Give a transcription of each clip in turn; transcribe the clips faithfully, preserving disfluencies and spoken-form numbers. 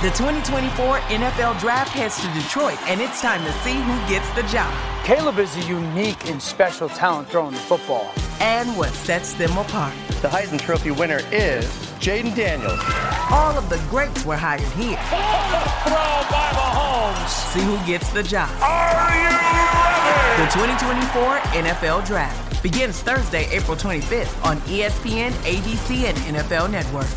The twenty twenty-four N F L Draft heads to Detroit, and it's time to see who gets the job. Caleb is a unique and special talent throwing the football. And what sets them apart. The Heisman Trophy winner is Jaden Daniels. All of the greats were hired here. Throw by Mahomes. See who gets the job. Are you ready? The twenty twenty-four N F L Draft begins Thursday, April twenty-fifth on E S P N, A B C, and N F L Network.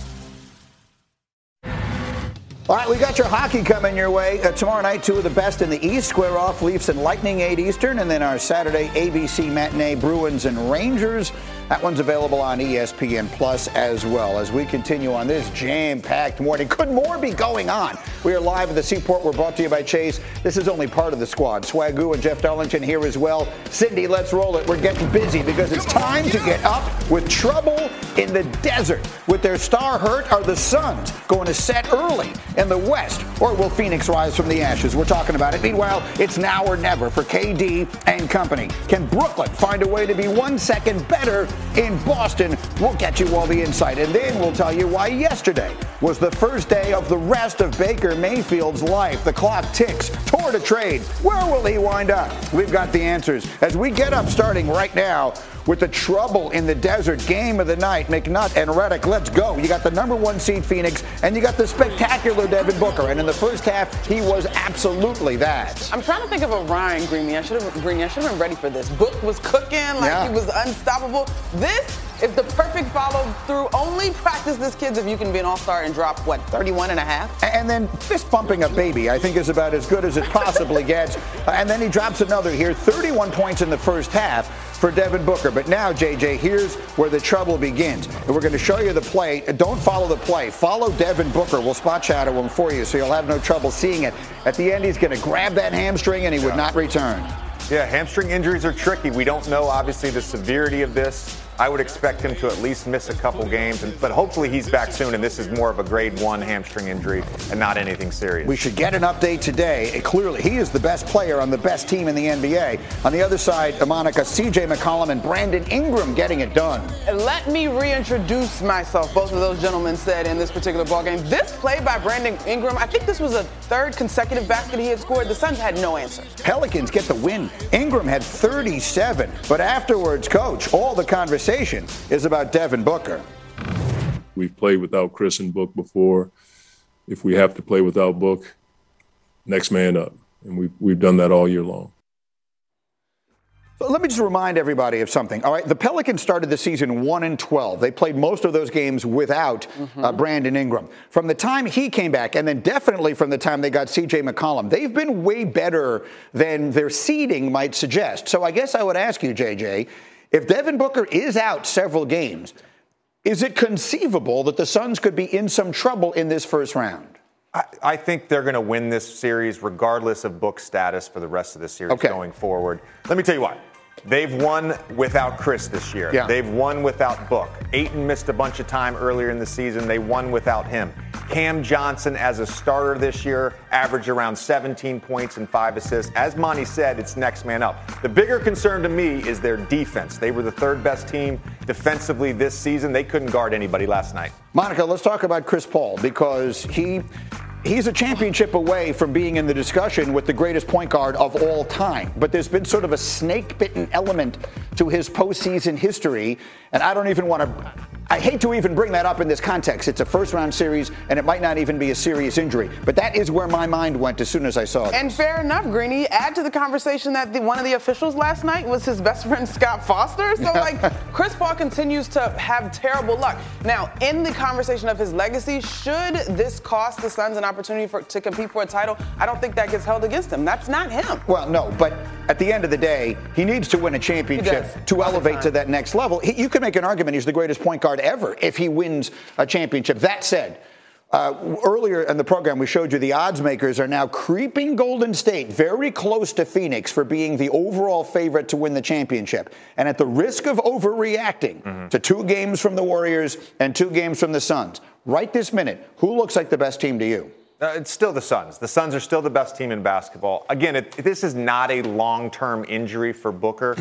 All right, we got your hockey coming your way. Uh, tomorrow night, two of the best in the East square off, Leafs and Lightning, eight Eastern. And then our Saturday A B C matinee, Bruins and Rangers. That one's available on E S P N Plus as well. As we continue on this jam-packed morning, could more be going on? We are live at the Seaport. We're brought to you by Chase. This is only part of the squad. Swagoo and Jeff Darlington here as well. Cindy, let's roll it. We're getting busy because it's time to get up with trouble in the desert. With their star hurt, are the Suns going to set early in the West, or will Phoenix rise from the ashes? We're talking about it. Meanwhile, it's now or never for K D and company. Can Brooklyn find a way to be one second better in Boston? We'll get you all the insight, and then we'll tell you why yesterday was the first day of the rest of Baker Mayfield's life. The clock ticks toward a trade. Where will he wind up? We've got the answers as we get up starting right now with the trouble in the desert game of the night. McNutt and Reddick, let's go. You got the number one seed Phoenix, and you got the spectacular Devin Booker. And in the first half, he was absolutely that. I'm trying to think of a rhyme, Greeny. I should have Greeny, I should have been ready for this. Book was cooking, like Yeah. he was unstoppable. This is the perfect follow through. Only practice this, kids, if you can be an all-star and drop, what, thirty-one and a half? And then fist bumping a baby, I think, is about as good as it possibly gets. And then he drops another here, thirty-one points in the first half for Devin Booker. But now, J J, here's where the trouble begins. And we're going to show you the play. Don't follow the play. Follow Devin Booker. We'll spot shadow him for you so you'll have no trouble seeing it. At the end, he's going to grab that hamstring and he would not return. Yeah, hamstring injuries are tricky. We don't know, obviously, the severity of this. I would expect him to at least miss a couple games, and, but hopefully he's back soon, and this is more of a grade one hamstring injury and not anything serious. We should get an update today. It, clearly, he is the best player on the best team in the N B A. On the other side, Monica, C J McCollum and Brandon Ingram getting it done. Let me reintroduce myself, both of those gentlemen said in this particular ballgame. This play by Brandon Ingram, I think this was a third consecutive basket he had scored. The Suns had no answer. Pelicans get the win. Ingram had thirty-seven, but afterwards, coach, all the conversation is about Devin Booker. We've played without Chris and Book before. If we have to play without Book, next man up. And we've, we've done that all year long. Let me just remind everybody of something. All right, the Pelicans started the season one and twelve. They played most of those games without mm-hmm. uh, Brandon Ingram. From the time he came back, and then definitely from the time they got C J McCollum, they've been way better than their seeding might suggest. So I guess I would ask you, J J, if Devin Booker is out several games, is it conceivable that the Suns could be in some trouble in this first round? I, I think they're going to win this series regardless of Book's status for the rest of the series okay. going forward. Let me tell you what. They've won without Chris this year. Yeah. They've won without Book. Ayton missed a bunch of time earlier in the season. They won without him. Cam Johnson, as a starter this year, averaged around seventeen points and five assists. As Monty said, it's next man up. The bigger concern to me is their defense. They were the third best team defensively this season. They couldn't guard anybody last night. Monica, let's talk about Chris Paul because he... He's a championship away from being in the discussion with the greatest point guard of all time. But there's been sort of a snake-bitten element to his postseason history. And I don't even want to... I hate to even bring that up in this context. It's a first-round series, and it might not even be a serious injury. But that is where my mind went as soon as I saw it. And fair enough, Greeny. Add to the conversation that the, one of the officials last night was his best friend, Scott Foster. So, like, Chris Paul continues to have terrible luck. Now, in the conversation of his legacy, should this cost the Suns an opportunity for, to compete for a title? I don't think that gets held against him. That's not him. Well, no, but at the end of the day, he needs to win a championship to elevate to that next level. He, you could make an argument he's the greatest point guard ever if he wins a championship. That said, uh, earlier in the program we showed you the odds makers are now creeping Golden State very close to Phoenix for being the overall favorite to win the championship. And at the risk of overreacting mm-hmm. to two games from the Warriors and two games from the Suns, right this minute, who looks like the best team to you? Uh, it's still the Suns. The Suns are still the best team in basketball. Again, it, this is not a long-term injury for Booker.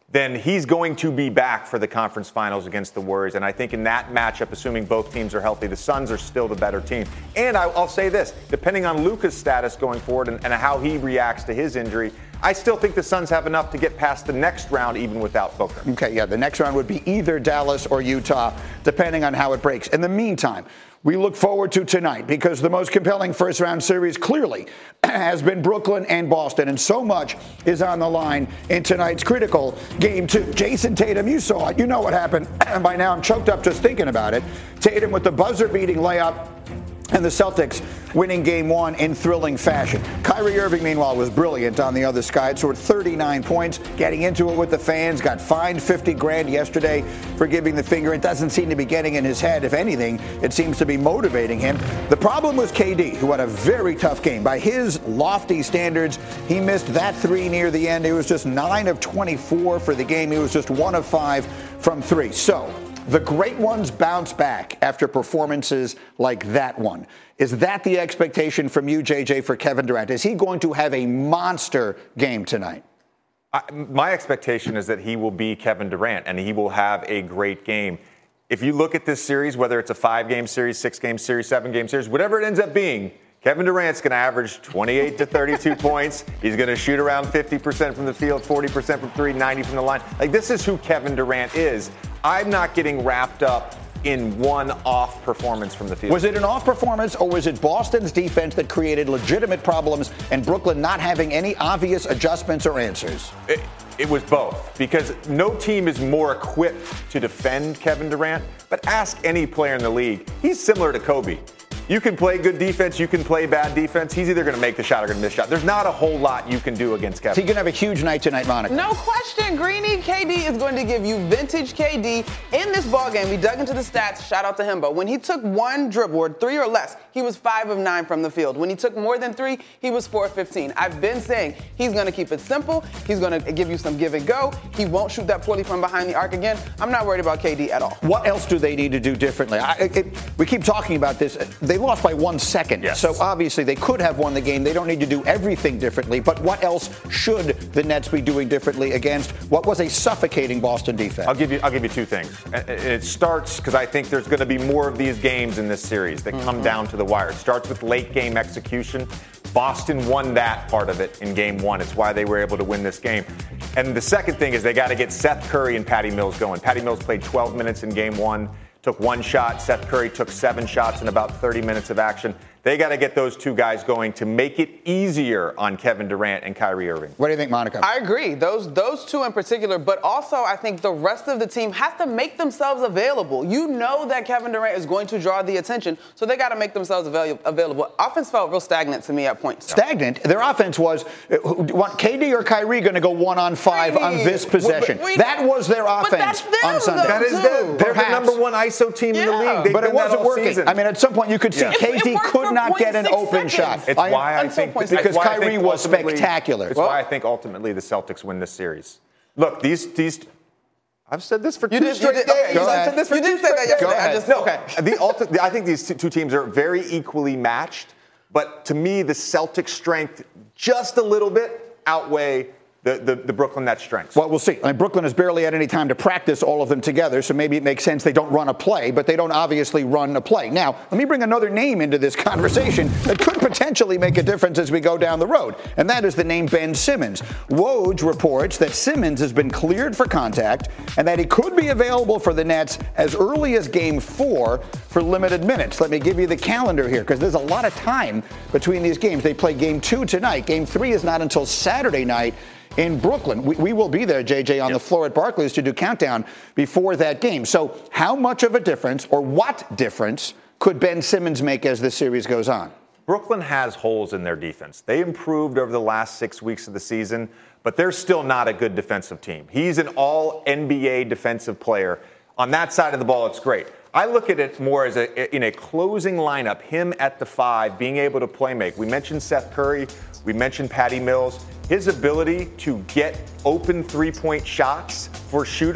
then he's going to be back for the conference finals against the Warriors. And I think in that matchup, assuming both teams are healthy, the Suns are still the better team. And I, I'll say this, depending on Luka's status going forward and, and how he reacts to his injury, I still think the Suns have enough to get past the next round even without Booker. Okay, yeah, the next round would be either Dallas or Utah, depending on how it breaks. In the meantime, we look forward to tonight because the most compelling first-round series clearly has been Brooklyn and Boston, and so much is on the line in tonight's critical game two. Jason Tatum, you saw it. You know what happened. And by now I'm choked up just thinking about it. Tatum with the buzzer-beating layup, and the Celtics winning game one in thrilling fashion. Kyrie Irving, meanwhile, was brilliant on the other side, scored thirty-nine points, getting into it with the fans, got fined fifty grand yesterday for giving the finger. It doesn't seem to be getting in his head. If anything, it seems to be motivating him. The problem was K D, who had a very tough game. By his lofty standards, he missed that three near the end. It was just nine of twenty-four for the game. He was just one of five from three. So, the great ones bounce back after performances like that one. Is that the expectation from you, J J, for Kevin Durant? Is he going to have a monster game tonight? I, my expectation is that he will be Kevin Durant and he will have a great game. If you look at this series, whether it's a five-game series, six-game series, seven-game series, whatever it ends up being, Kevin Durant's going to average twenty-eight to thirty-two points. He's going to shoot around fifty percent from the field, forty percent from three, ninety from the line. Like, this is who Kevin Durant is. I'm not getting wrapped up in one off performance from the field. Was it an off performance, or was it Boston's defense that created legitimate problems and Brooklyn not having any obvious adjustments or answers? It, it was both, because no team is more equipped to defend Kevin Durant. But ask any player in the league. He's similar to Kobe. You can play good defense, you can play bad defense. He's either going to make the shot or going to miss the shot. There's not a whole lot you can do against Kevin. So you're going to have a huge night tonight, Monica. No question, Greeny. K D is going to give you vintage K D in this ballgame. We dug into the stats. Shout out to him. But when he took one dribble, or three or less, he was five of nine from the field. When he took more than three, he was four of fifteen. I've been saying he's going to keep it simple. He's going to give you some give and go. He won't shoot that poorly from behind the arc again. I'm not worried about K D at all. What else do they need to do differently? I, it, we keep talking about this. They lost by one second. Yes. So obviously they could have won the game. They don't need to do everything differently. But what else should the Nets be doing differently against what was a suffocating Boston defense? I'll give you I'll give you two things. It starts because I think there's going to be more of these games in this series that mm-hmm. come down to the wire. It starts with late game execution. Boston won that part of it in game one. It's why they were able to win this game. And the second thing is they got to get Seth Curry and Patty Mills going. Patty Mills played twelve minutes in game one. Took one shot. Seth Curry took seven shots in about thirty minutes of action. They got to get those two guys going to make it easier on Kevin Durant and Kyrie Irving. What do you think, Monica? I agree. Those those two in particular, but also I think the rest of the team has to make themselves available. You know that Kevin Durant is going to draw the attention, so they got to make themselves avail- available. Offense felt real stagnant to me at points. Stagnant? Their offense was, uh, K D or Kyrie going to go one on five hey. on this possession? Well, that was their offense on Sunday. Though, that is them. They're the number one I S O team yeah. in the league. They've but it wasn't working. Season. I mean, at some point you could see yeah. K D could not get an open seconds. shot. It's I, why I think because why Kyrie I think was spectacular. It's well, why I think ultimately the Celtics win this series. Look, these these. I've said this for you two did, straight did, days. Okay, I've said this for you two did say that yesterday. Go ahead. I just, no, okay. the ulti- I think these two teams are very equally matched, but to me, the Celtics' strength just a little bit outweigh The, the, the Brooklyn Nets strengths. Well, we'll see. I mean, Brooklyn has barely had any time to practice all of them together, so maybe it makes sense they don't run a play, but they don't obviously run a play. Now, let me bring another name into this conversation that could potentially make a difference as we go down the road, and that is the name Ben Simmons. Woj reports that Simmons has been cleared for contact and that he could be available for the Nets as early as game four for limited minutes. Let me give you the calendar here, because there's a lot of time between these games. They play game two tonight. Game three is not until Saturday night in Brooklyn. We, we will be there, J J, on yep. the floor at Barclays to do countdown before that game. So how much of a difference, or what difference, could Ben Simmons make as this series goes on? Brooklyn has holes in their defense. They improved over the last six weeks of the season, but they're still not a good defensive team. He's an all N B A defensive player. On that side of the ball, it's great. I look at it more as a, in a closing lineup, him at the five, being able to play make. We mentioned Seth Curry. We mentioned Patty Mills. His ability to get open three-point shots for shooters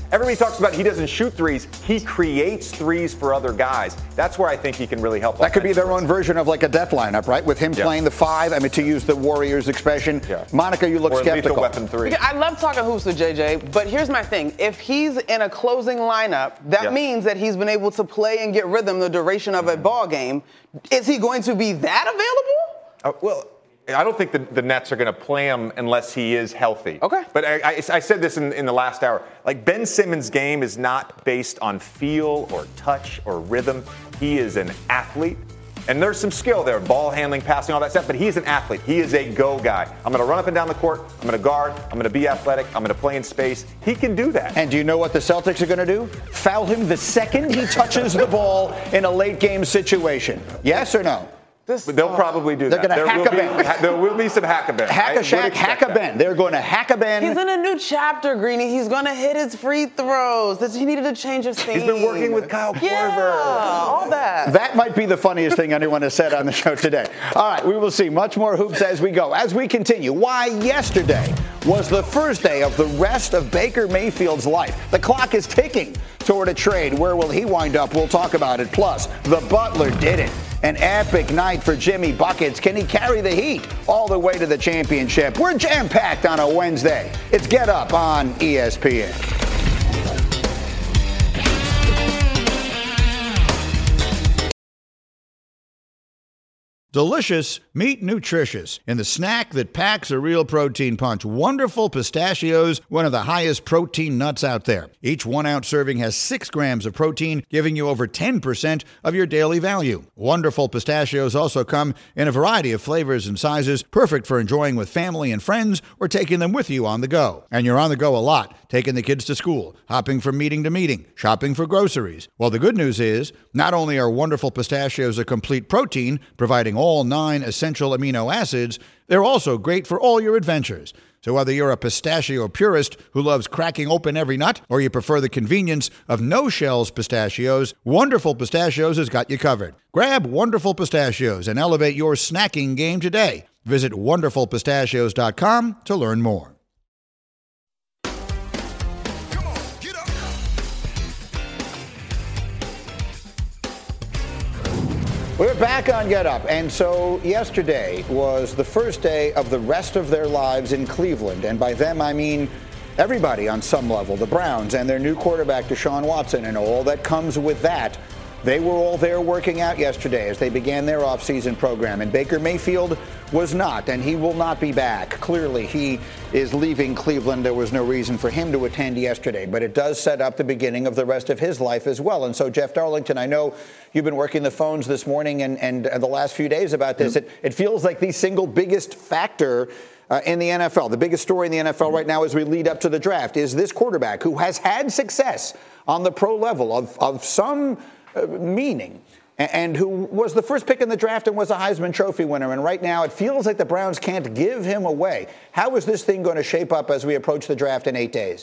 Everybody talks about he doesn't shoot threes. He creates threes for other guys. That's where I think he can really help. That could be their own version of like a death lineup, right? With him yeah. playing the five. I mean, to use the Warriors expression. Yeah. Monica, you look or skeptical. Weapon three. I love talking hoops with J J, but here's my thing. If he's in a closing lineup, that yeah. means that he's been able to play and get rhythm the duration of a ball game. Is he going to be that available? Uh, well, I don't think the, the Nets are going to play him unless he is healthy. Okay. But I, I, I said this in, in the last hour. Like, Ben Simmons' game is not based on feel or touch or rhythm. He is an athlete. And there's some skill there, ball handling, passing, all that stuff. But he's an athlete. He is a go guy. I'm going to run up and down the court. I'm going to guard. I'm going to be athletic. I'm going to play in space. He can do that. And do you know what the Celtics are going to do? Foul him the second he touches the ball in a late game situation. Yes or no? This, They'll uh, probably do they're that. They're going to hack a Ben. There will be some hack a Ben. Hack a Shaq, hack a Ben. They're going to hack a Ben. He's in a new chapter, Greeny. He's going to hit his free throws. This, he needed to change his theme. He's been working with Kyle Korver. Yeah, all that. That might be the funniest thing anyone has said on the show today. All right, we will see much more hoops as we go. As we continue, why yesterday was the first day of the rest of Baker Mayfield's life. The clock is ticking toward a trade. Where will he wind up? We'll talk about it. Plus, the Butler did it. An epic night for Jimmy Buckets. Can he carry the heat all the way to the championship? We're jam-packed on a Wednesday. It's Get Up on E S P N. Delicious, meet nutritious. In the snack that packs a real protein punch, Wonderful Pistachios, one of the highest protein nuts out there. Each one-ounce serving has six grams of protein, giving you over ten percent of your daily value. Wonderful Pistachios also come in a variety of flavors and sizes, perfect for enjoying with family and friends or taking them with you on the go. And you're on the go a lot, taking the kids to school, hopping from meeting to meeting, shopping for groceries. Well, the good news is, not only are Wonderful Pistachios a complete protein, providing all nine essential amino acids, they're also great for all your adventures. So whether you're a pistachio purist who loves cracking open every nut, or you prefer the convenience of no-shells pistachios, Wonderful Pistachios has got you covered. Grab Wonderful Pistachios and elevate your snacking game today. Visit wonderful pistachios dot com to learn more. We're back on Get Up, and so yesterday was the first day of the rest of their lives in Cleveland, and by them I mean everybody on some level, the Browns and their new quarterback Deshaun Watson and all that comes with that. They were all there working out yesterday as they began their offseason program, and Baker Mayfield was not, and he will not be back. Clearly, he is leaving Cleveland. There was no reason for him to attend yesterday, but it does set up the beginning of the rest of his life as well. And so, Jeff Darlington, I know you've been working the phones this morning and, and the last few days about this. Mm-hmm. It, it feels like the single biggest factor Uh, in the N F L. The biggest story in the N F L right now as we lead up to the draft is this quarterback who has had success on the pro level of, of some uh, meaning and, and who was the first pick in the draft and was a Heisman Trophy winner. And right now it feels like the Browns can't give him away. How is this thing going to shape up as we approach the draft in eight days?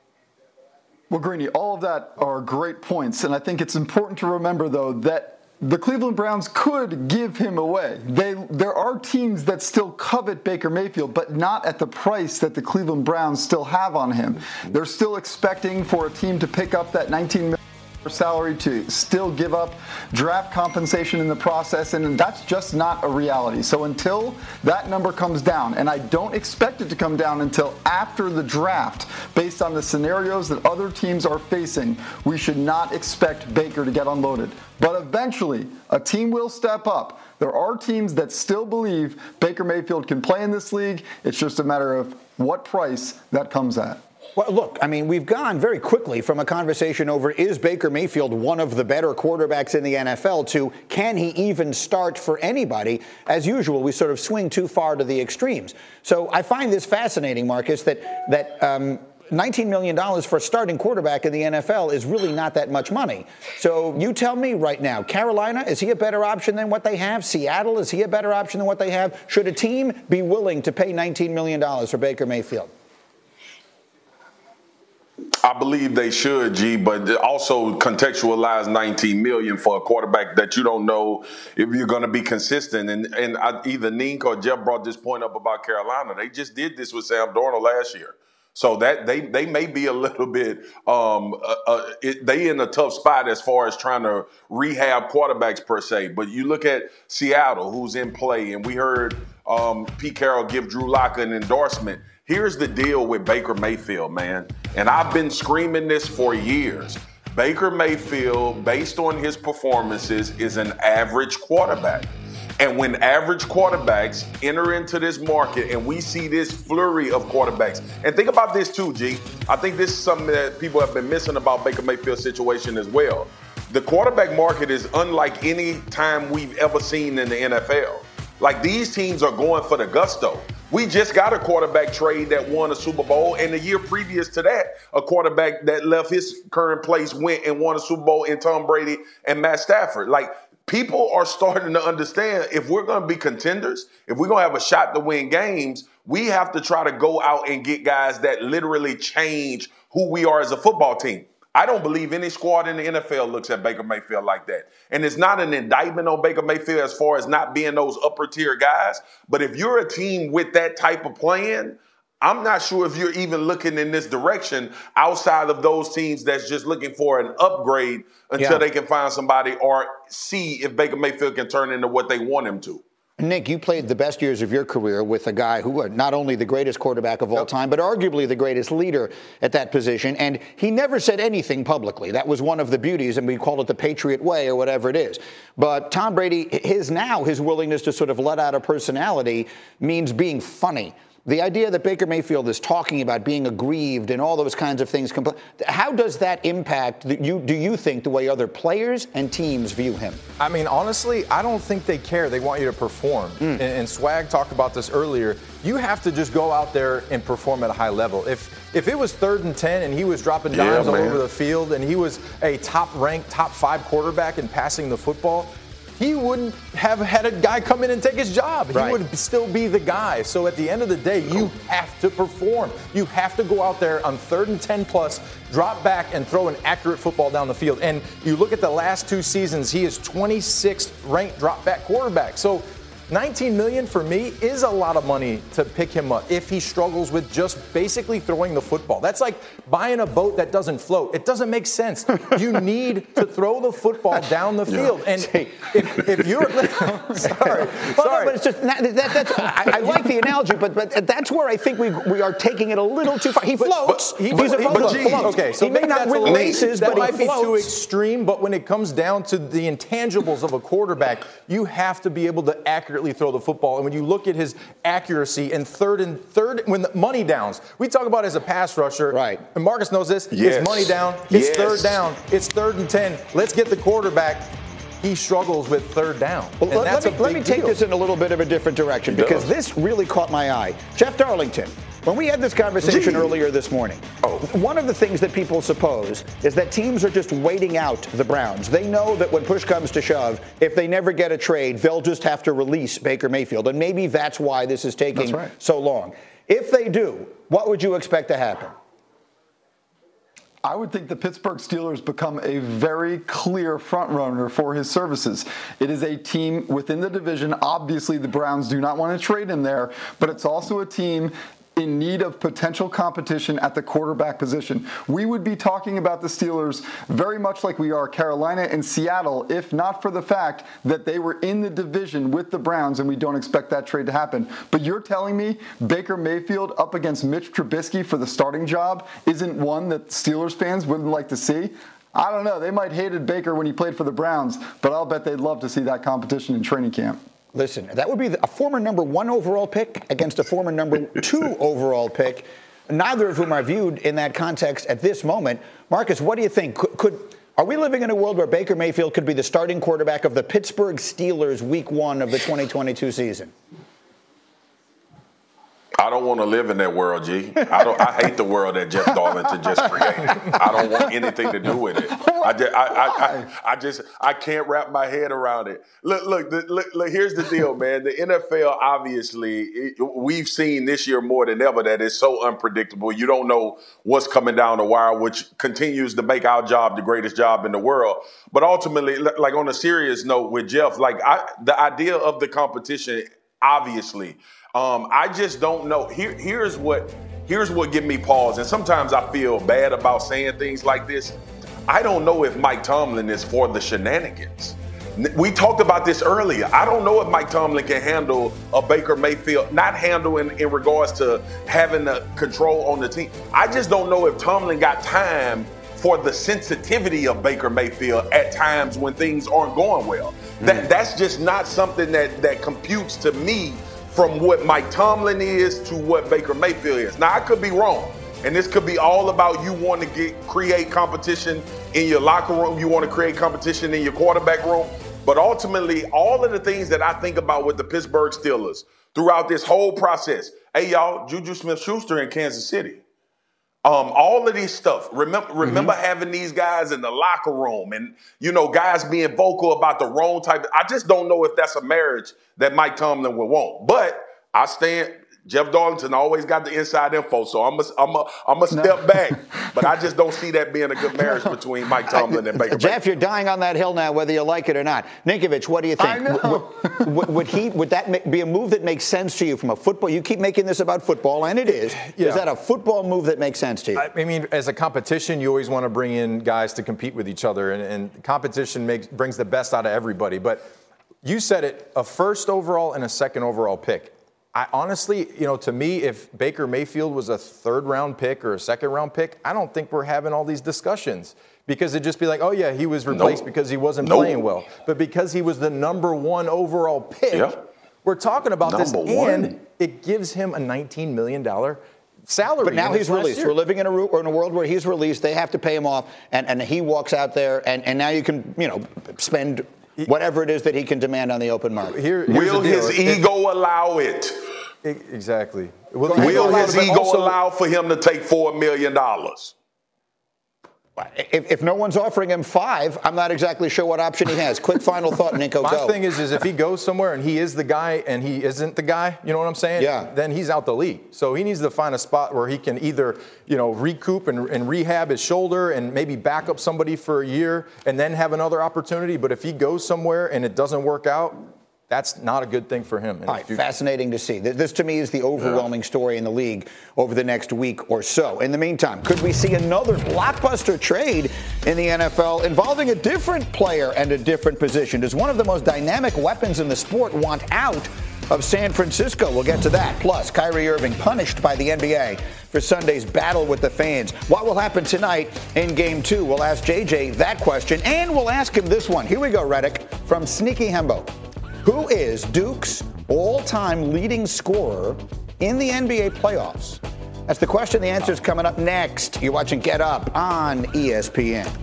Well, Greeny, all of that are great points. And I think it's important to remember, though, that the Cleveland Browns could give him away. They, there are teams that still covet Baker Mayfield, but not at the price that the Cleveland Browns still have on him. They're still expecting for a team to pick up that nineteen million dollars salary, to still give up draft compensation in the process, and that's just not a reality. So until that number comes down, and I don't expect it to come down until after the draft, based on the scenarios that other teams are facing, we should not expect Baker to get unloaded. But eventually, a team will step up. There are teams that still believe Baker Mayfield can play in this league. It's just a matter of what price that comes at. Well, look, I mean, we've gone very quickly from a conversation over is Baker Mayfield one of the better quarterbacks in the N F L to can he even start for anybody? As usual, we sort of swing too far to the extremes. So I find this fascinating, Marcus, that that um, nineteen million dollars for a starting quarterback in the N F L is really not that much money. So you tell me right now, Carolina, is he a better option than what they have? Seattle, is he a better option than what they have? Should a team be willing to pay nineteen million dollars for Baker Mayfield? I believe they should, G, but also contextualize nineteen million dollars for a quarterback that you don't know if you're going to be consistent. And and I, either Nink or Jeff brought this point up about Carolina. They just did this with Sam Darnold last year. So that they they may be a little bit um, uh, uh, it, they in a tough spot as far as trying to rehab quarterbacks per se. But you look at Seattle, who's in play, and we heard um, Pete Carroll give Drew Lock an endorsement. Here's the deal with Baker Mayfield, man, and I've been screaming this for years. Baker Mayfield, based on his performances, is an average quarterback. And when average quarterbacks enter into this market and we see this flurry of quarterbacks, and think about this too, G. I think this is something that people have been missing about Baker Mayfield's situation as well. The quarterback market is unlike any time we've ever seen in the N F L. Like, these teams are going for the gusto. We just got a quarterback trade that won a Super Bowl, and the year previous to that, a quarterback that left his current place went and won a Super Bowl in Tom Brady and Matt Stafford. Like, people are starting to understand if we're going to be contenders, if we're going to have a shot to win games, we have to try to go out and get guys that literally change who we are as a football team. I don't believe any squad in the N F L looks at Baker Mayfield like that. And it's not an indictment on Baker Mayfield as far as not being those upper tier guys. But if you're a team with that type of plan, I'm not sure if you're even looking in this direction outside of those teams that's just looking for an upgrade until yeah. they can find somebody or see if Baker Mayfield can turn into what they want him to. Nick, you played the best years of your career with a guy who was not only the greatest quarterback of all yep. time, but arguably the greatest leader at that position. And he never said anything publicly. That was one of the beauties, and we call it the Patriot way or whatever it is. But Tom Brady, his now, his willingness to sort of let out a personality means being funny. The idea that Baker Mayfield is talking about being aggrieved and all those kinds of things, how does that impact, the, you, do you think, the way other players and teams view him? I mean, honestly, I don't think they care. They want you to perform. Mm. And, and Swag talked about this earlier. You have to just go out there and perform at a high level. If if it was third and ten and he was dropping dimes yeah, all over the field and he was a top-ranked, top-five quarterback in passing the football, he wouldn't have had a guy come in and take his job. He right. would still be the guy. So at the end of the day, you have to perform. You have to go out there on third and ten plus, drop back and throw an accurate football down the field. And you look at the last two seasons, he is twenty-sixth ranked drop back quarterback. So nineteen million dollars for me is a lot of money to pick him up if he struggles with just basically throwing the football. That's like buying a boat that doesn't float. It doesn't make sense. You need to throw the football down the field. Yeah. And if, if you're sorry, well, sorry, no, but it's just that, that's. I, I like the analogy, but but that's where I think we we are taking it a little too far. He floats. But, but, he, he's a but, but, floats. Okay, so he may not win races, that but might he be too extreme. But when it comes down to the intangibles of a quarterback, you have to be able to accurately throw the football. And when you look at his accuracy in third and third, when the money downs, we talk about as a pass rusher. Right. And Marcus knows this. Yes. It's money down. It's yes. third down. It's third and ten. Let's get the quarterback. He struggles with third down. Well, and let, that's let me, a let me take deal. this in a little bit of a different direction because this really caught my eye. Jeff Darlington, when we had this conversation Gee. earlier this morning, oh. one of the things that people suppose is that teams are just waiting out the Browns. They know that when push comes to shove, if they never get a trade, they'll just have to release Baker Mayfield. And maybe that's why this is taking right. so long. If they do, what would you expect to happen? I would think the Pittsburgh Steelers become a very clear frontrunner for his services. It is a team within the division. Obviously, the Browns do not want to trade him there, but it's also a team in need of potential competition at the quarterback position. We would be talking about the Steelers very much like we are Carolina and Seattle, if not for the fact that they were in the division with the Browns, and we don't expect that trade to happen. But you're telling me Baker Mayfield up against Mitch Trubisky for the starting job isn't one that Steelers fans wouldn't like to see? I don't know. They might hated Baker when he played for the Browns, but I'll bet they'd love to see that competition in training camp. Listen, that would be a former number one overall pick against a former number two overall pick, neither of whom are viewed in that context at this moment. Marcus, what do you think? Could, could are we living in a world where Baker Mayfield could be the starting quarterback of the Pittsburgh Steelers week one of the twenty twenty-two season? I don't want to live in that world, G. I don't. I hate the world that Jeff Darlington just created. I don't want anything to do with it. I just, I, I, I, I just, I can't wrap my head around it. Look, look, the, look, look. Here's the deal, man. The N F L, obviously, it, we've seen this year more than ever that it's so unpredictable. You don't know what's coming down the wire, which continues to make our job the greatest job in the world. But ultimately, like on a serious note with Jeff, like I, the idea of the competition, obviously. Um, I just don't know. Here, here's what here's what give me pause. And sometimes I feel bad about saying things like this. I don't know if Mike Tomlin is for the shenanigans. We talked about this earlier. I don't know if Mike Tomlin can handle a Baker Mayfield, not handle in, in regards to having the control on the team. I just don't know if Tomlin got time for the sensitivity of Baker Mayfield at times when things aren't going well. Mm. That That's just not something that, that computes to me from what Mike Tomlin is to what Baker Mayfield is. Now, I could be wrong. And this could be all about you wanting to get create competition in your locker room. You want to create competition in your quarterback room. But ultimately, all of the things that I think about with the Pittsburgh Steelers throughout this whole process, hey, y'all, Juju Smith-Schuster in Kansas City. Um, all of these stuff. Remember, remember mm-hmm. having these guys in the locker room and, you know, guys being vocal about the wrong type. Of, I just don't know if that's a marriage that Mike Tomlin would want. But I stand... Jeff Darlington always got the inside info, so I'm a, I'm a, I'm a step no. back. But I just don't see that being a good marriage between Mike Tomlin and Baker. Jeff, Baker. You're dying on that hill now, whether you like it or not. Ninkovich, what do you think? I know. Would, would, would he? Would that be a move that makes sense to you from a football? You keep making this about football, and it is. Yeah. Is that a football move that makes sense to you? I mean, as a competition, you always want to bring in guys to compete with each other, and, and competition makes brings the best out of everybody. But you said it: a first overall and a second overall pick. I honestly, you know, to me, if Baker Mayfield was a third round pick or a second round pick, I don't think we're having all these discussions because it'd just be like, oh, yeah, he was replaced nope. because he wasn't nope. playing well. But because he was the number one overall pick, yep. we're talking about number this. One. And it gives him a nineteen million dollars salary. But now he's released. Year. We're living in a, or in a world where he's released. They have to pay him off. And, and he walks out there. And, and now you can, you know, spend whatever it is that he can demand on the open market. Here, Will his ego allow it? Exactly. Will, Will his ego also allow for him to take four million dollars? If, if no one's offering him five, I'm not exactly sure what option he has. Quick final thought, Nico, My go. thing is, is if he goes somewhere and he is the guy and he isn't the guy, you know what I'm saying? Yeah. Then he's out the league. So he needs to find a spot where he can either, you know, recoup and, and rehab his shoulder and maybe back up somebody for a year and then have another opportunity. But if he goes somewhere and it doesn't work out, that's not a good thing for him. All right, fascinating to see. This, to me, is the overwhelming yeah. story in the league over the next week or so. In the meantime, could we see another blockbuster trade in the N F L involving a different player and a different position? Does one of the most dynamic weapons in the sport want out of San Francisco? We'll get to that. Plus, Kyrie Irving punished by the N B A for Sunday's battle with the fans. What will happen tonight in Game two? We'll ask J J that question, and we'll ask him this one. Here we go, Reddick, from Sneaky Hembo. Who is Duke's all-time leading scorer in the N B A playoffs? That's the question. The answer is coming up next. You're watching Get Up on E S P N.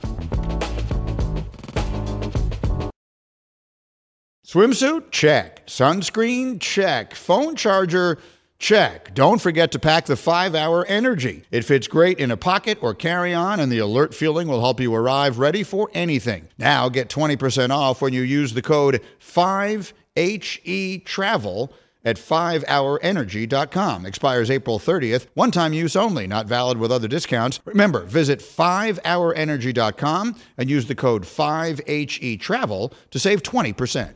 Swimsuit? Check. Sunscreen? Check. Phone charger? Check. Don't forget to pack the five hour Energy. It fits great in a pocket or carry-on, and the alert feeling will help you arrive ready for anything. Now get twenty percent off when you use the code five H E travel at five hour energy dot com. Expires April thirtieth. One-time use only. Not valid with other discounts. Remember, visit five hour energy dot com and use the code five H E travel to save twenty percent.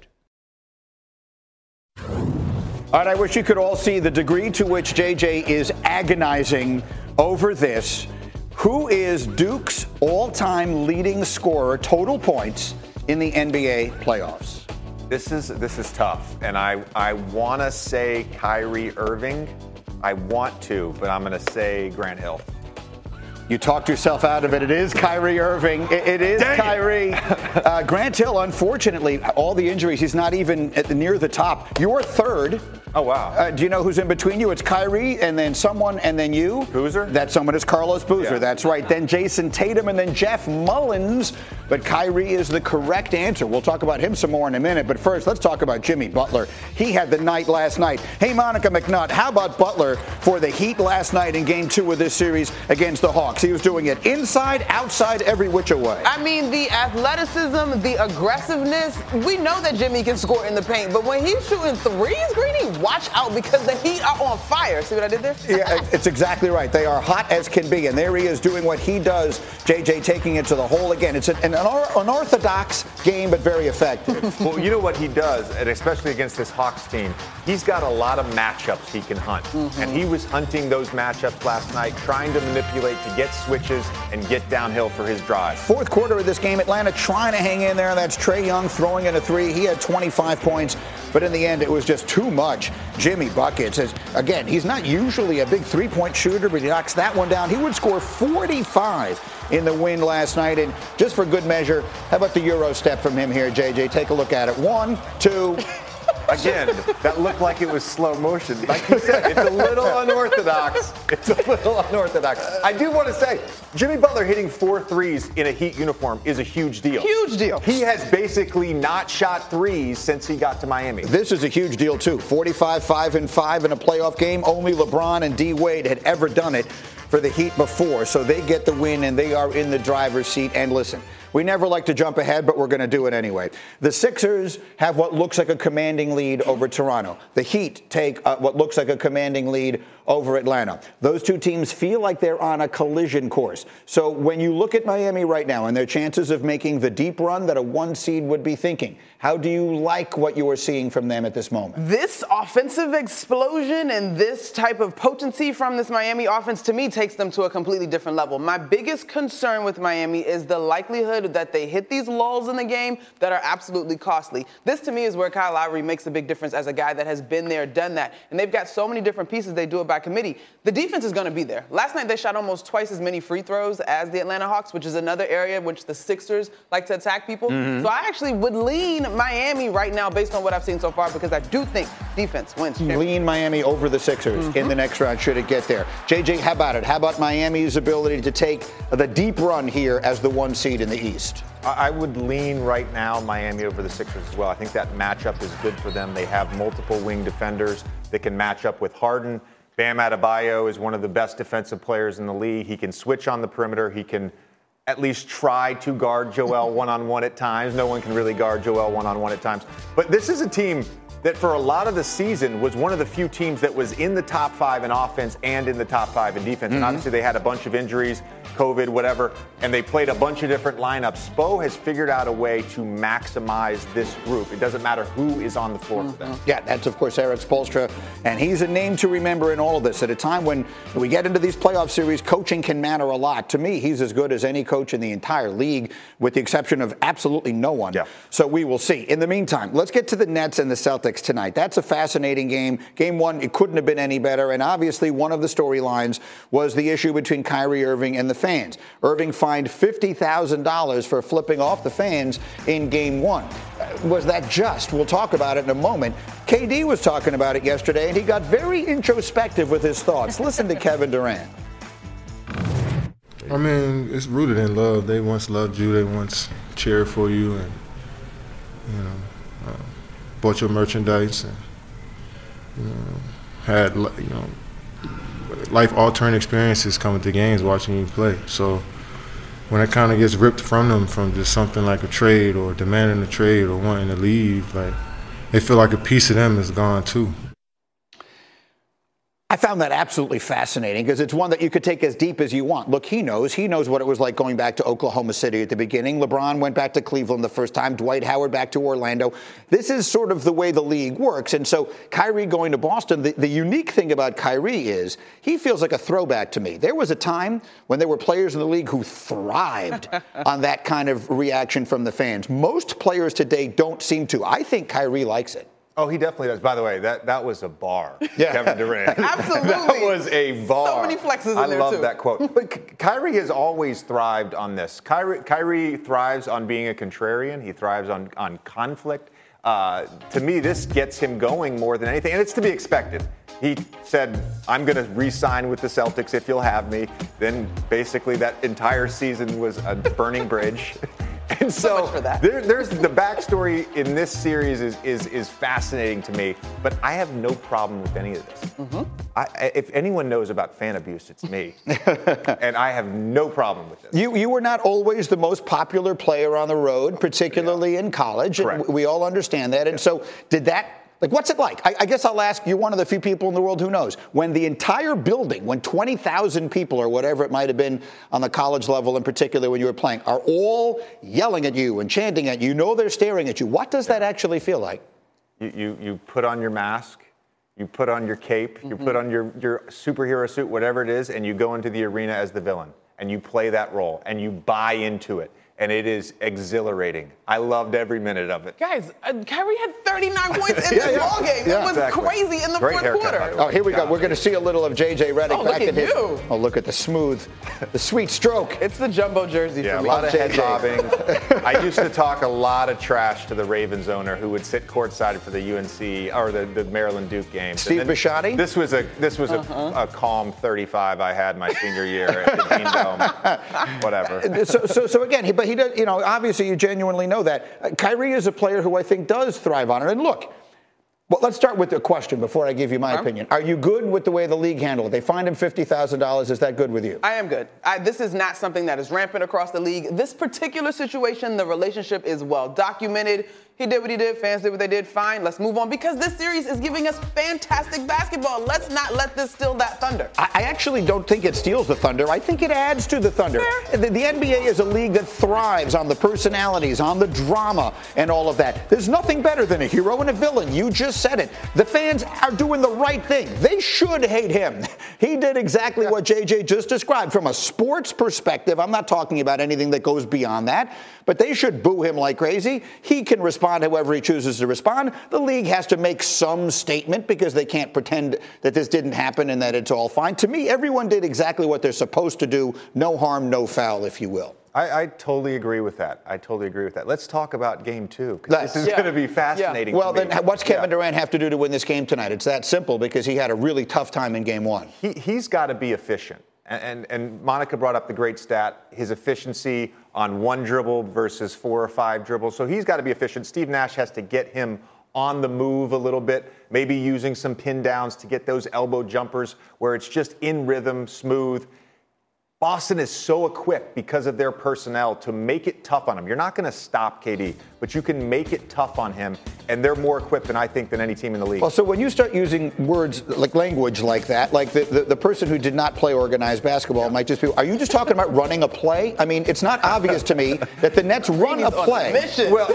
All right, I wish you could all see the degree to which J J is agonizing over this. Who is Duke's all-time leading scorer, total points, in the N B A playoffs? This is this is tough, and I, I want to say Kyrie Irving. I want to, but I'm going to say Grant Hill. You talked yourself out of it. It is Kyrie Irving. It, it is Dang Kyrie. It. uh, Grant Hill, unfortunately, all the injuries, he's not even at the, near the top. You're third. Oh, wow. Uh, do you know who's in between you? It's Kyrie and then someone and then you. Boozer? That someone is Carlos Boozer. Yeah. That's right. Then Jason Tatum and then Jeff Mullins. But Kyrie is the correct answer. We'll talk about him some more in a minute. But first, let's talk about Jimmy Butler. He had the night last night. Hey, Monica McNutt, how about Butler for the Heat last night in game two of this series against the Hawks? Hawks. He was doing it inside, outside, every which way. I mean, the athleticism, the aggressiveness. We know that Jimmy can score in the paint, but when he's shooting threes, Greeny, watch out because the Heat are on fire. See what I did there? Yeah, it's exactly right. They are hot as can be, and there he is doing what he does. J J taking it to the hole again. It's an, an unorthodox game, but very effective. Well, you know what he does, and especially against this Hawks team, he's got a lot of matchups he can hunt. Mm-hmm. And he was hunting those matchups last night, trying to manipulate to get switches and get downhill for his drive. Fourth quarter of this game, Atlanta trying to hang in there. That's Trae Young throwing in a three. He had twenty-five points, but in the end, it was just too much. Jimmy buckets. Again, he's not usually a big three-point shooter, but he knocks that one down. He would score forty-five in the win last night. And just for good measure, how about the Euro step from him here, J J? Take a look at it. One, two. Again, that looked like it was slow motion. Like you said, it's a little unorthodox. It's a little unorthodox. I do want to say, Jimmy Butler hitting four threes in a Heat uniform is a huge deal. Huge deal. He has basically not shot threes since he got to Miami. This is a huge deal, too. forty-five, five, and five in a playoff game. Only LeBron and D. Wade had ever done it for the Heat before. So they get the win, and they are in the driver's seat. And listen, we never like to jump ahead, but we're going to do it anyway. The Sixers have what looks like a commanding lead over Toronto. The Heat take uh, what looks like a commanding lead over Atlanta. Those two teams feel like they're on a collision course. So when you look at Miami right now and their chances of making the deep run that a one seed would be thinking, how do you like what you are seeing from them at this moment? This offensive explosion and this type of potency from this Miami offense, to me, takes them to a completely different level. My biggest concern with Miami is the likelihood that they hit these lulls in the game that are absolutely costly. This, to me, is where Kyle Lowry makes a big difference as a guy that has been there, done that. And they've got so many different pieces. They do it by committee. The defense is going to be there. Last night, they shot almost twice as many free throws as the Atlanta Hawks, which is another area in which the Sixers like to attack people. Mm-hmm. So I actually would lean Miami right now based on what I've seen so far because I do think defense wins. Lean Miami over the Sixers mm-hmm. in the next round should it get there. J J, how about it? How about Miami's ability to take the deep run here as the one seed in the East? I would lean right now Miami over the Sixers as well. I think that matchup is good for them. They have multiple wing defenders that can match up with Harden. Bam Adebayo is one of the best defensive players in the league. He can switch on the perimeter. He can at least try to guard Joel one-on-one at times. No one can really guard Joel one-on-one at times. But this is a team that for a lot of the season was one of the few teams that was in the top five in offense and in the top five in defense. Mm-hmm. And obviously they had a bunch of injuries, COVID, whatever, and they played a bunch of different lineups. Spo has figured out a way to maximize this group. It doesn't matter who is on the floor mm-hmm. for them. Yeah, that's, of course, Eric Spoelstra, and he's a name to remember in all of this. At a time when we get into these playoff series, coaching can matter a lot. To me, he's as good as any coach in the entire league, with the exception of absolutely no one. Yeah. So we will see. In the meantime, let's get to the Nets and the Celtics tonight. That's a fascinating game. Game one, it couldn't have been any better. And obviously, one of the storylines was the issue between Kyrie Irving and the fans. Irving fined fifty thousand dollars for flipping off the fans in game one. Was that just? We'll talk about it in a moment. K D was talking about it yesterday, and he got very introspective with his thoughts. Listen to Kevin Durant. I mean, it's rooted in love. They once loved you. They once cheered for you, and you know, uh, bought your merchandise, and you know, had you know, life-altering experiences coming to games, watching you play. So when it kind of gets ripped from them from just something like a trade or demanding a trade or wanting to leave, like they feel like a piece of them is gone too. I found that absolutely fascinating because it's one that you could take as deep as you want. Look, he knows. He knows what it was like going back to Oklahoma City at the beginning. LeBron went back to Cleveland the first time. Dwight Howard back to Orlando. This is sort of the way the league works. And so Kyrie going to Boston, the, the unique thing about Kyrie is he feels like a throwback to me. There was a time when there were players in the league who thrived on that kind of reaction from the fans. Most players today don't seem to. I think Kyrie likes it. Oh, he definitely does. By the way, that, that was a bar, yeah. Kevin Durant. Absolutely. That was a bar. So many flexes in I there, love too. that quote. But Ky- Kyrie has always thrived on this. Kyrie, Kyrie thrives on being a contrarian. He thrives on, on conflict. Uh, to me, this gets him going more than anything, and it's to be expected. He said, I'm going to re-sign with the Celtics if you'll have me. Then basically that entire season was a burning bridge. And so, so much for that. There, there's the backstory in this series is, is is fascinating to me, but I have no problem with any of this. Mm-hmm. I, if anyone knows about fan abuse, it's me, and I have no problem with this. You you were not always the most popular player on the road, particularly yeah. in college. Correct. And we all understand that. And so, did that? Like, what's it like? I, I guess I'll ask, you're one of the few people in the world who knows. When the entire building, when twenty thousand people or whatever it might have been on the college level in particular when you were playing, are all yelling at you and chanting at you, you know they're staring at you. What does that actually feel like? You, you, you put on your mask, you put on your cape, mm-hmm. you put on your, your superhero suit, whatever it is, and you go into the arena as the villain. And you play that role, and you buy into it. And it is exhilarating. I loved every minute of it. Guys, uh, Kyrie had thirty-nine points in yeah, this yeah. ballgame. Yeah, it was exactly. crazy in the Great fourth haircut, quarter. Oh, here we go. We're going to see a little of J J Redick oh, back look in at his. you. Oh, look at the smooth, the sweet stroke. It's the jumbo jersey yeah, for a me. lot of J head J. bobbing. I used to talk a lot of trash to the Ravens owner who would sit courtside for the U N C or the, the Maryland Duke games. Steve Bisciotti? This was a this was uh-huh. a, a calm thirty-five I had my senior year at the Dean Dome. Whatever. So, so, so again, he, but he does. You know, obviously, you genuinely know that. Uh, Kyrie is a player who I think does thrive on it. And look, well, let's start with the question before I give you my huh? opinion. Are you good with the way the league handled it? They fined him fifty thousand dollars. Is that good with you? I am good. I, this is not something that is rampant across the league. This particular situation, the relationship is well documented. He did what he did. Fans did what they did. Fine. Let's move on because this series is giving us fantastic basketball. Let's not let this steal that thunder. I, I actually don't think it steals the thunder. I think it adds to the thunder. The, the N B A is a league that thrives on the personalities, on the drama, and all of that. There's nothing better than a hero and a villain. You just said it. The fans are doing the right thing. They should hate him. He did exactly yeah. what J J just described. From a sports perspective, I'm not talking about anything that goes beyond that, but they should boo him like crazy. He can respond however he chooses to respond. The league has to make some statement because they can't pretend that this didn't happen and that it's all fine. To me, everyone did exactly what they're supposed to do. No harm, no foul, if you will. I, I totally agree with that. I totally agree with that. Let's talk about game two, because this is yeah. going to be fascinating. Yeah. Well, to then me. what's Kevin yeah. Durant have to do to win this game tonight? It's that simple because he had a really tough time in game one. He, he's got to be efficient. And, and, and Monica brought up the great stat, his efficiency on one dribble versus four or five dribbles. So he's got to be efficient. Steve Nash has to get him on the move a little bit, maybe using some pin downs to get those elbow jumpers where it's just in rhythm, smooth. Boston is so equipped because of their personnel to make it tough on him. You're not going to stop K D, but you can make it tough on him, and they're more equipped than I think than any team in the league. Well, so when you start using words like language like that, like the, the, the person who did not play organized basketball yeah. might just be, are you just talking about running a play? I mean, it's not obvious to me that the Nets run a play. Well,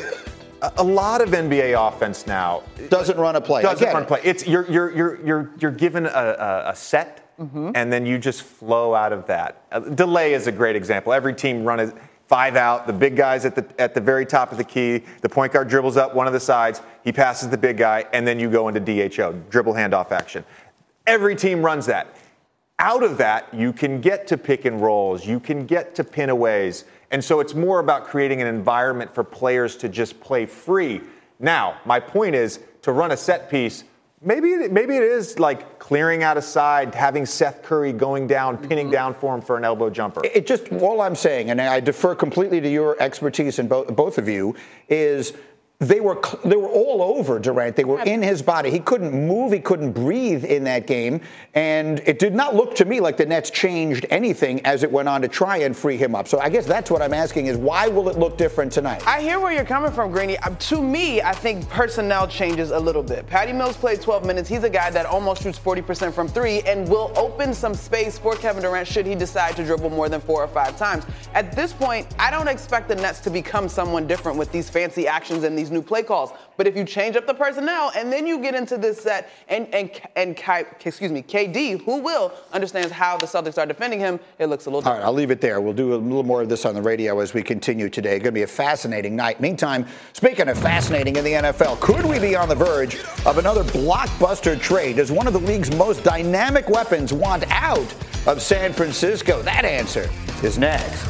a lot of N B A offense now doesn't run a play. Doesn't run a play. It's you're you're you're you're you're given a, a, a set. Mm-hmm. And then you just flow out of that. Uh, delay is a great example. Every team run a five out. The big guy's at the at the very top of the key. The point guard dribbles up one of the sides. He passes the big guy, and then you go into D H O, dribble handoff action. Every team runs that. Out of that, you can get to pick and rolls. You can get to pin-aways. And so it's more about creating an environment for players to just play free. Now, my point is to run a set piece. Maybe it, maybe it is like clearing out a side, having Seth Curry going down, pinning mm-hmm. down for him for an elbow jumper. It just, all I'm saying, and I defer completely to your expertise in both, both of you, is they were they were all over Durant. They were in his body. He couldn't move. He couldn't breathe in that game. And it did not look to me like the Nets changed anything as it went on to try and free him up. So I guess that's what I'm asking is why will it look different tonight? I hear where you're coming from, Greeny. Uh, to me, I think personnel changes a little bit. Patty Mills played twelve minutes. He's a guy that almost shoots forty percent from three and will open some space for Kevin Durant should he decide to dribble more than four or five times. At this point, I don't expect the Nets to become someone different with these fancy actions and these new play calls. But if you change up the personnel and then you get into this set and and and K, excuse me, K D, who will understands how the Celtics are defending him, it looks a little different. All right, I'll leave it there. We'll do a little more of this on the radio as we continue today. It's going to be a fascinating night. Meantime, speaking of fascinating in the N F L, could we be on the verge of another blockbuster trade? Does one of the league's most dynamic weapons want out of San Francisco? That answer is next.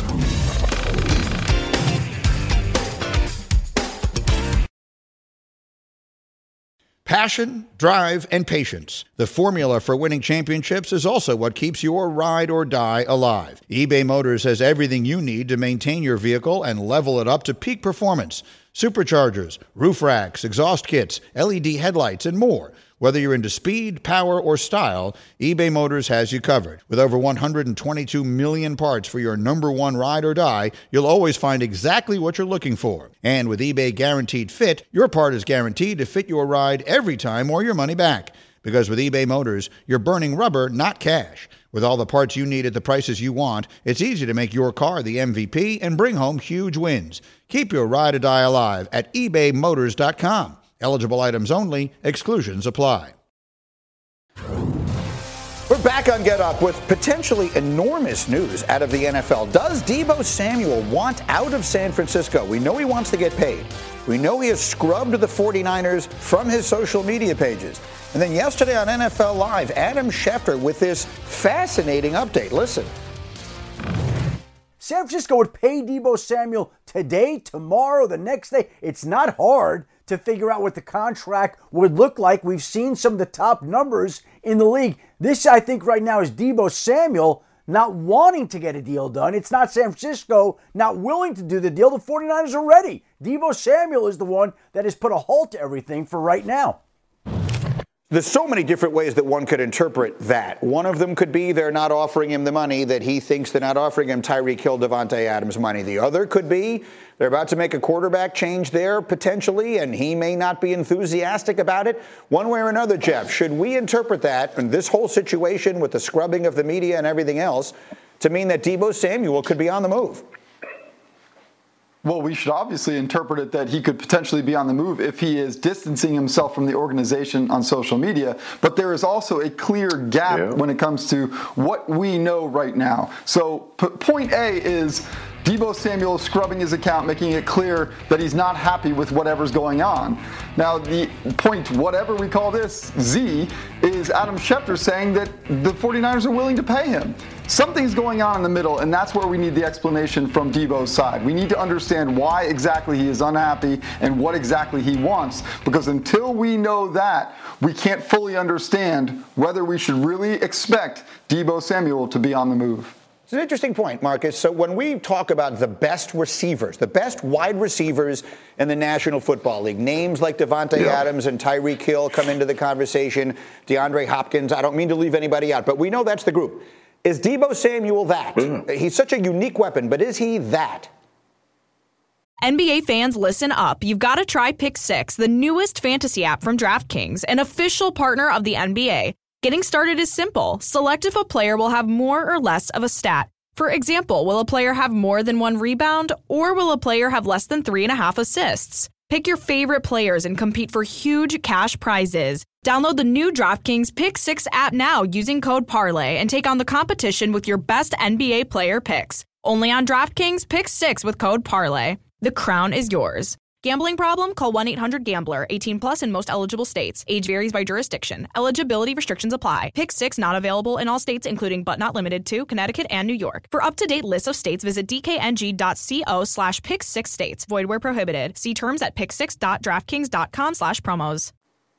Passion, drive, and patience. The formula for winning championships is also what keeps your ride or die alive. eBay Motors has everything you need to maintain your vehicle and level it up to peak performance. Superchargers, roof racks, exhaust kits, L E D headlights, and more. Whether you're into speed, power, or style, eBay Motors has you covered. With over one hundred twenty-two million parts for your number one ride or die, you'll always find exactly what you're looking for. And with eBay Guaranteed Fit, your part is guaranteed to fit your ride every time or your money back. Because with eBay Motors, you're burning rubber, not cash. With all the parts you need at the prices you want, it's easy to make your car the M V P and bring home huge wins. Keep your ride or die alive at ebay motors dot com. Eligible items only. Exclusions apply. We're back on Get Up with potentially enormous news out of the N F L. Does Deebo Samuel want out of San Francisco? We know he wants to get paid. We know he has scrubbed the forty-niners from his social media pages. And then yesterday on N F L Live, Adam Schefter with this fascinating update. Listen. San Francisco would pay Deebo Samuel today, tomorrow, the next day. It's not hard to figure out what the contract would look like. We've seen some of the top numbers in the league. This, I think, right now is Deebo Samuel not wanting to get a deal done. It's not San Francisco not willing to do the deal. The forty-niners are ready. Deebo Samuel is the one that has put a halt to everything for right now. There's so many different ways that one could interpret that. One of them could be they're not offering him the money that he thinks they're not offering him Tyreek Hill, Davante Adams money. The other could be they're about to make a quarterback change there potentially, and he may not be enthusiastic about it. One way or another, Jeff, should we interpret that and this whole situation with the scrubbing of the media and everything else to mean that Deebo Samuel could be on the move? Well, we should obviously interpret it that he could potentially be on the move if he is distancing himself from the organization on social media. But there is also a clear gap yeah. when it comes to what we know right now. So p- point A is Deebo Samuel scrubbing his account, making it clear that he's not happy with whatever's going on. Now, the point, whatever we call this, Z, is Adam Schefter saying that the forty-niners are willing to pay him. Something's going on in the middle, and that's where we need the explanation from Deebo's side. We need to understand why exactly he is unhappy and what exactly he wants, because until we know that, we can't fully understand whether we should really expect Deebo Samuel to be on the move. It's an interesting point, Marcus. So when we talk about the best receivers, the best wide receivers in the National Football League, names like Davante yeah. Adams and Tyreek Hill come into the conversation, DeAndre Hopkins, I don't mean to leave anybody out, but we know that's the group. Is Deebo Samuel that? Mm. He's such a unique weapon, but is he that? N B A fans, listen up. You've got to try Pick Six, the newest fantasy app from DraftKings, an official partner of the N B A. Getting started is simple. Select if a player will have more or less of a stat. For example, will a player have more than one rebound, or will a player have less than three and a half assists? Pick your favorite players and compete for huge cash prizes. Download the new DraftKings Pick Six app now using code Parlay and take on the competition with your best N B A player picks. Only on DraftKings Pick Six with code Parlay. The crown is yours. Gambling problem? Call one eight hundred gambler. eighteen plus in most eligible states. Age varies by jurisdiction. Eligibility restrictions apply. Pick Six not available in all states, including but not limited to Connecticut and New York. For up-to-date lists of states, visit dkng.co slash pick six states. Void where prohibited. See terms at pick six dot draftkings dot com slash promos.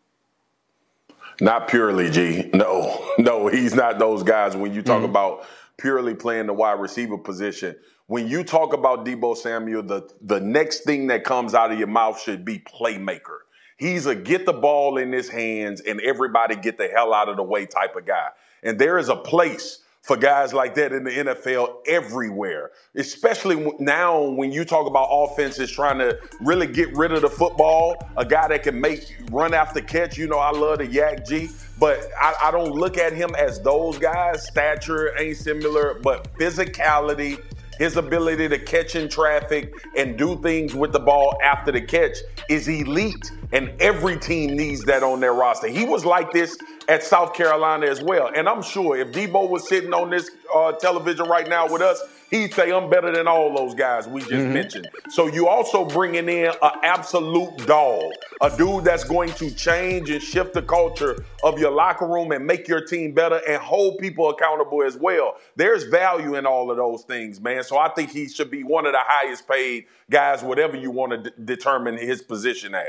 Not purely, G. No, no, he's not those guys. When you talk mm-hmm. about purely playing the wide receiver position, when you talk about Deebo Samuel, the, the next thing that comes out of your mouth should be playmaker. He's a get the ball in his hands and everybody get the hell out of the way type of guy. And there is a place for guys like that in the N F L everywhere, especially now when you talk about offenses trying to really get rid of the football, a guy that can make run after catch. You know, I love the Yak G, but I, I don't look at him as those guys. Stature ain't similar, but physicality, his ability to catch in traffic and do things with the ball after the catch is elite, and every team needs that on their roster. He was like this at South Carolina as well, and I'm sure if Deebo was sitting on this uh, television right now with us, he'd say, I'm better than all those guys we just mm-hmm. mentioned. So you also bringing in an absolute dog, a dude that's going to change and shift the culture of your locker room and make your team better and hold people accountable as well. There's value in all of those things, man. So I think he should be one of the highest paid guys, whatever you want to d- determine his position as.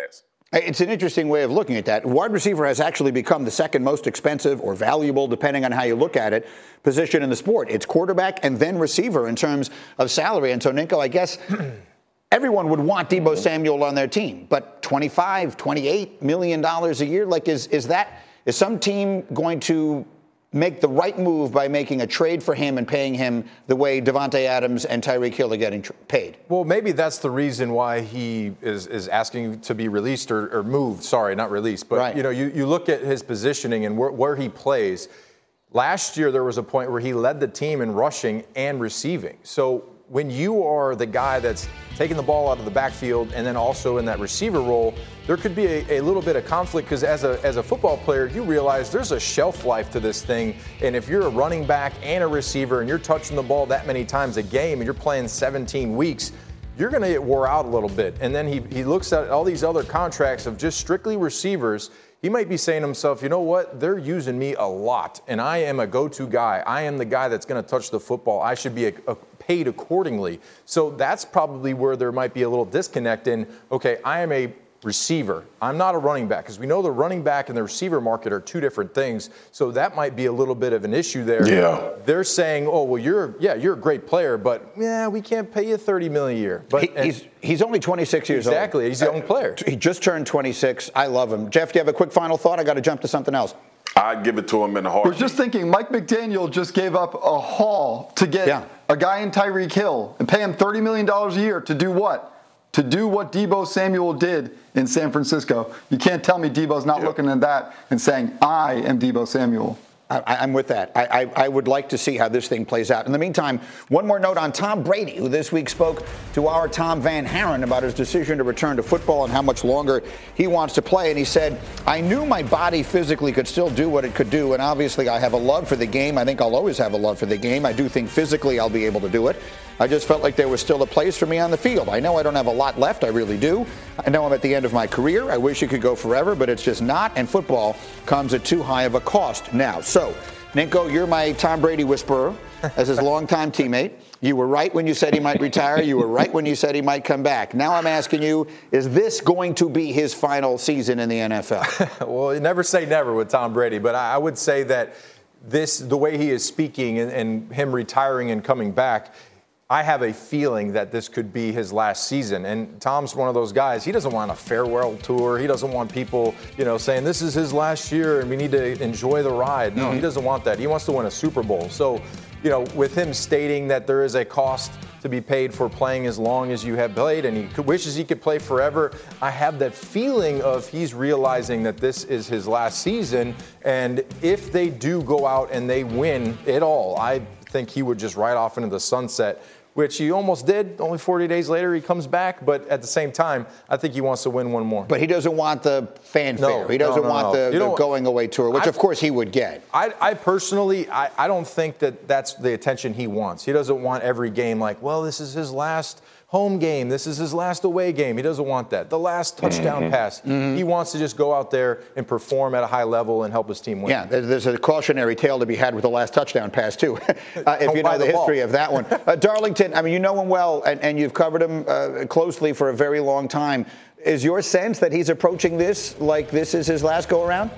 It's an interesting way of looking at that. Wide receiver has actually become the second most expensive or valuable, depending on how you look at it, position in the sport. It's quarterback and then receiver in terms of salary. And so, Ninko, I guess everyone would want Deebo Samuel on their team, but twenty-five, twenty-eight million dollars a year, like is is that is some team going to make the right move by making a trade for him and paying him the way Davante Adams and Tyreek Hill are getting tr- paid? Well, maybe that's the reason why he is, is asking to be released or, or moved. Sorry, not released. But, right. you know, you, you look at his positioning and where, where he plays. Last year, there was a point where he led the team in rushing and receiving. So when you are the guy that's taking the ball out of the backfield and then also in that receiver role, there could be a, a little bit of conflict because as a as a football player, you realize there's a shelf life to this thing. And if you're a running back and a receiver and you're touching the ball that many times a game and you're playing seventeen weeks, you're going to get wore out a little bit. And then he, he looks at all these other contracts of just strictly receivers. He might be saying to himself, you know what, they're using me a lot, and I am a go-to guy. I am the guy that's going to touch the football. I should be a, a paid accordingly. So that's probably where there might be a little disconnect in, okay, I am a receiver. I'm not a running back, because we know the running back and the receiver market are two different things. So that might be a little bit of an issue there. Yeah. They're saying, oh, well, you're, yeah, you're a great player, but yeah, we can't pay you thirty million dollars a year. But he, he's he's only twenty-six years exactly, old. Exactly. He's a young player. He just turned twenty-six. I love him. Jeff, do you have a quick final thought? I got to jump to something else. I'd give it to him in the heart. I was just thinking, Mike McDaniel just gave up a haul to get yeah. a guy in Tyreek Hill and pay him thirty million dollars a year to do what? To do what Deebo Samuel did in San Francisco. You can't tell me Deebo's not yep. looking at that and saying, I am Deebo Samuel. I, I'm with that. I, I, I would like to see how this thing plays out. In the meantime, one more note on Tom Brady, who this week spoke to our Tom Van Haren about his decision to return to football and how much longer he wants to play. And he said, I knew my body physically could still do what it could do. And obviously I have a love for the game. I think I'll always have a love for the game. I do think physically I'll be able to do it. I just felt like there was still a place for me on the field. I know I don't have a lot left. I really do. I know I'm at the end of my career. I wish it could go forever, but it's just not. And football comes at too high of a cost now. So, Ninko, you're my Tom Brady whisperer as his longtime teammate. You were right when you said he might retire. You were right when you said he might come back. Now I'm asking you, is this going to be his final season in the N F L? Well, you never say never with Tom Brady, but I would say that this, the way he is speaking and, and him retiring and coming back, I have a feeling that this could be his last season. And Tom's one of those guys, he doesn't want a farewell tour. He doesn't want people, you know, saying this is his last year and we need to enjoy the ride. No, mm-hmm. he doesn't want that. He wants to win a Super Bowl. So, you know, with him stating that there is a cost to be paid for playing as long as you have played and he could, wishes he could play forever, I have that feeling of he's realizing that this is his last season. And if they do go out and they win it all, I think he would just ride off into the sunset, which he almost did. Only forty days later, he comes back. But at the same time, I think he wants to win one more. But he doesn't want the fanfare. No, he doesn't no, no, want no. the, the going-away tour, which, I, of course, he would get. I, I personally, I, I don't think that that's the attention he wants. He doesn't want every game like, well, this is his last home game. This is his last away game. He doesn't want that. The last touchdown mm-hmm. pass. Mm-hmm. He wants to just go out there and perform at a high level and help his team win. Yeah, there's a cautionary tale to be had with the last touchdown pass, too, uh, if you know the, the history of that one. Uh, Darlington, I mean, you know him well, and, and you've covered him uh, closely for a very long time. Is your sense that he's approaching this like this is his last go-around?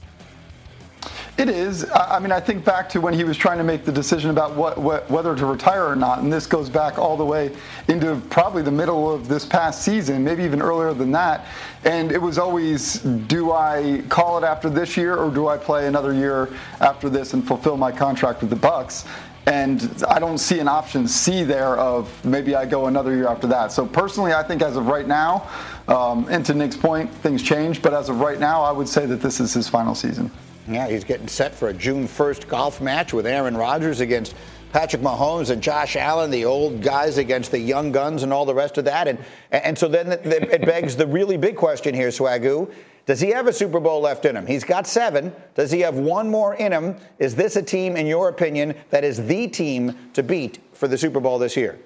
It is. I mean, I think back to when he was trying to make the decision about what, what, whether to retire or not, and this goes back all the way into probably the middle of this past season, maybe even earlier than that. And it was always, do I call it after this year, or do I play another year after this and fulfill my contract with the Bucs? And I don't see an option C there of maybe I go another year after that. So personally, I think as of right now, um, and to Nick's point, things change. But as of right now, I would say that this is his final season. Yeah, he's getting set for a June first golf match with Aaron Rodgers against Patrick Mahomes and Josh Allen, the old guys against the young guns and all the rest of that. And and so then it begs the really big question here, Swagoo. Does he have a Super Bowl left in him? He's got seven. Does he have one more in him? Is this a team, in your opinion, that is the team to beat for the Super Bowl this year?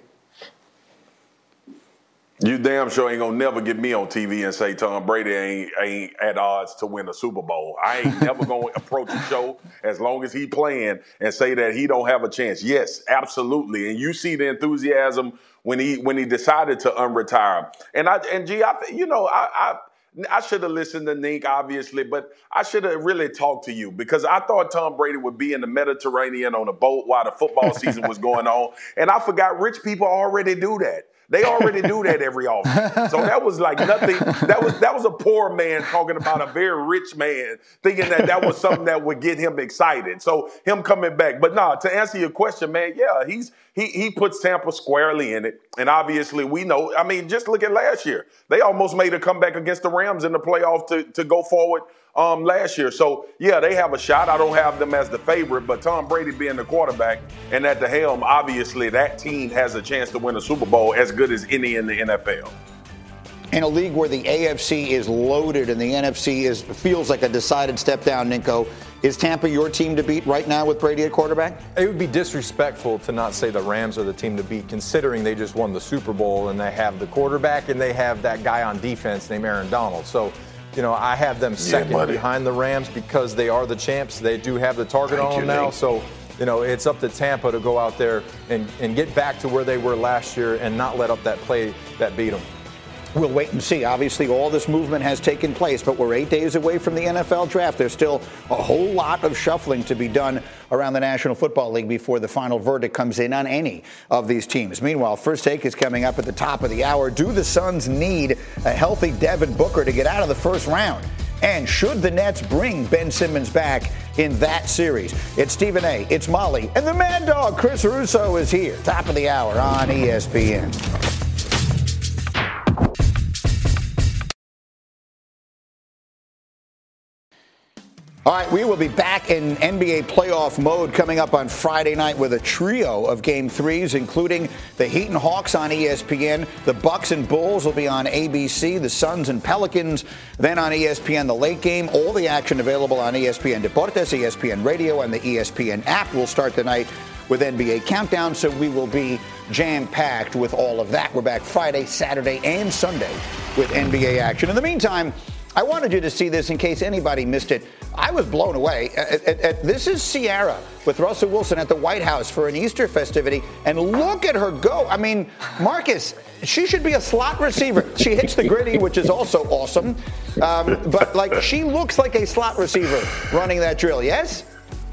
You damn sure ain't gonna never get me on T V and say Tom Brady ain't ain't at odds to win a Super Bowl. I ain't never gonna approach a show as long as he playing and say that he don't have a chance. Yes, absolutely. And you see the enthusiasm when he when he decided to unretire. And I and G, I you know I. I I should have listened to Nink, obviously, but I should have really talked to you because I thought Tom Brady would be in the Mediterranean on a boat while the football season was going on. And I forgot rich people already do that. They already do that every offseason. So that was like nothing. That was that was a poor man talking about a very rich man, thinking that that was something that would get him excited. So him coming back. But no, to answer your question, man, yeah, he's he he puts Tampa squarely in it. And obviously we know, I mean, just look at last year. They almost made a comeback against the Rams in the playoff to, to go forward um, last year. So, yeah, they have a shot. I don't have them as the favorite, but Tom Brady being the quarterback and at the helm, obviously that team has a chance to win a Super Bowl as good as any in the N F L. In a league where the A F C is loaded and the N F C is feels like a decided step down, Ninko, is Tampa your team to beat right now with Brady at quarterback? It would be disrespectful to not say the Rams are the team to beat, considering they just won the Super Bowl and they have the quarterback and they have that guy on defense named Aaron Donald. So, you know, I have them second yeah, behind the Rams because they are the champs. They do have the target Thank on them now. Nate. So, you know, it's up to Tampa to go out there and, and get back to where they were last year and not let up that play that beat them. We'll wait and see. Obviously, all this movement has taken place, but we're eight days away from the N F L draft. There's still a whole lot of shuffling to be done around the National Football League before the final verdict comes in on any of these teams. Meanwhile, First Take is coming up at the top of the hour. Do the Suns need a healthy Devin Booker to get out of the first round? And should the Nets bring Ben Simmons back in that series? It's Stephen A., it's Molly, and the Mad Dog, Chris Russo, is here. Top of the hour on E S P N. All right, we will be back in N B A playoff mode coming up on Friday night with a trio of game threes, including the Heat and Hawks on E S P N. The Bucks and Bulls will be on A B C. The Suns and Pelicans then on E S P N. The late game, all the action available on E S P N Deportes, E S P N Radio, and the E S P N app. We'll start the night with N B A Countdown, so we will be jam-packed with all of that. We're back Friday, Saturday, and Sunday with N B A action. In the meantime, I wanted you to see this in case anybody missed it. I was blown away. At, at, at, this is Ciara with Russell Wilson at the White House for an Easter festivity, and look at her go. I mean, Marcus, she should be a slot receiver. She hits the gritty, which is also awesome. Um, but, like, she looks like a slot receiver running that drill, yes?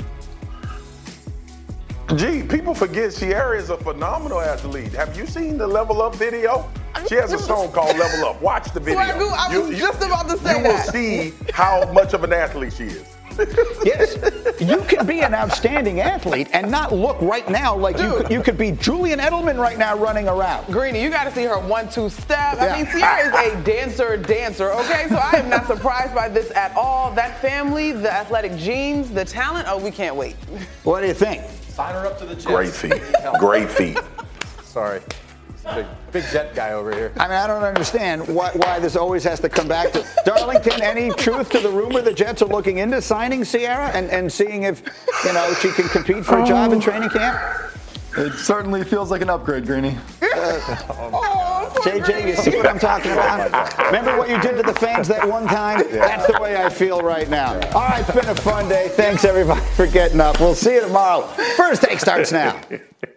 Gee, people forget Ciara is a phenomenal athlete. Have you seen the Level Up video? She has a song called Level Up. Watch the video. Swagoo, I was you, just about to say you that. will see how much of an athlete she is. Yes, you can be an outstanding athlete and not look right now like you could, you could be Julian Edelman right now running around. Greeny, you got to see her one-two step. Yeah. I mean, Ciara is a dancer, dancer, okay? So I am not surprised by this at all. That family, the athletic genes, the talent, oh, we can't wait. What do you think? Sign her up to the Jets. Great feet. Great feet. Sorry. Big, big jet guy over here. I mean, I don't understand why, why this always has to come back to Darlington. Any truth to the rumor the Jets are looking into signing Ciara and, and seeing if, you know, she can compete for a job in training camp? It certainly feels like an upgrade, Greeny. Uh, J J, you see what I'm talking about? Remember what you did to the fans that one time? That's the way I feel right now. All right, it's been a fun day. Thanks, everybody, for getting up. We'll see you tomorrow. First Take starts now.